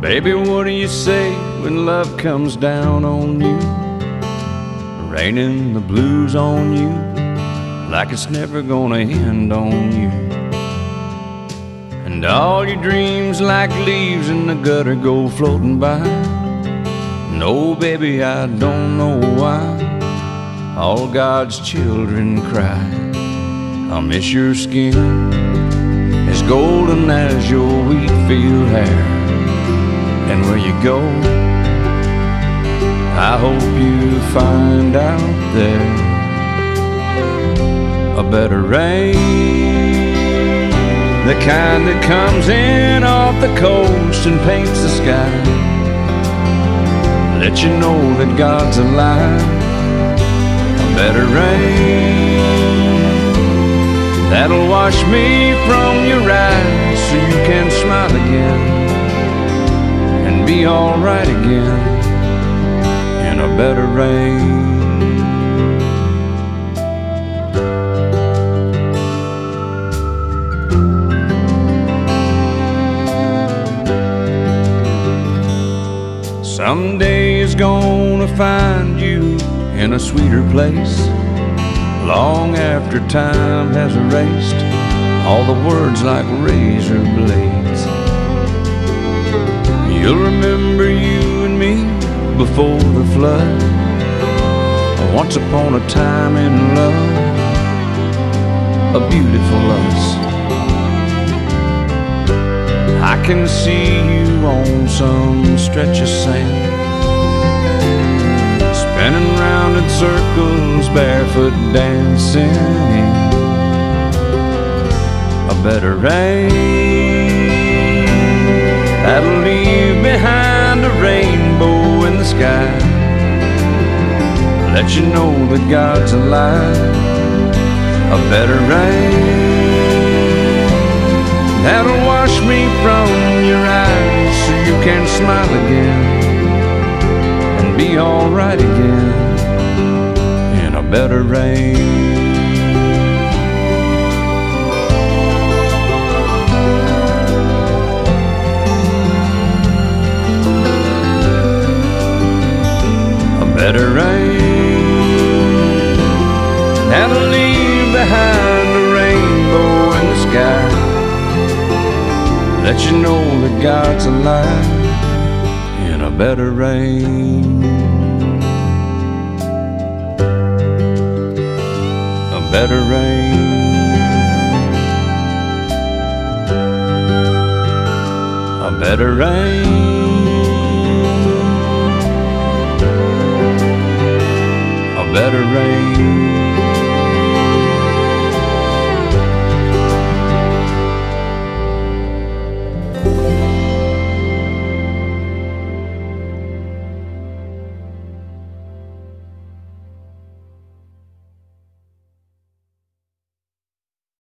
Baby, what do you say when love comes down on you, raining the blues on you like it's never gonna end on you? And all your dreams like leaves in the gutter go floating by. No, baby, I don't know why all God's children cry. I'll miss your skin as golden as your wheat field hair. And where you go, I hope you find out there a better rain, the kind that comes in off the coast and paints the sky. Let you know that God's alive. A better rain that'll wash me from your eyes so you can smile again and be alright again in a better rain. Someday is gonna find you in a sweeter place, long after time has erased all the words like razor blades. You'll remember you and me before the flood, once upon a time in love, a beautiful us. I can see you on some stretch of sand, spinning round in circles, barefoot dancing in a better rain that'll leave behind a rainbow in the sky. Let you know that God's alive. A better rain that'll wash me from your eyes so you can smile again and be alright again in a better rain. Better rain that'll leave behind a rainbow in the sky. Let you know that God's alive in a better rain. A better rain. A better rain. Better rain.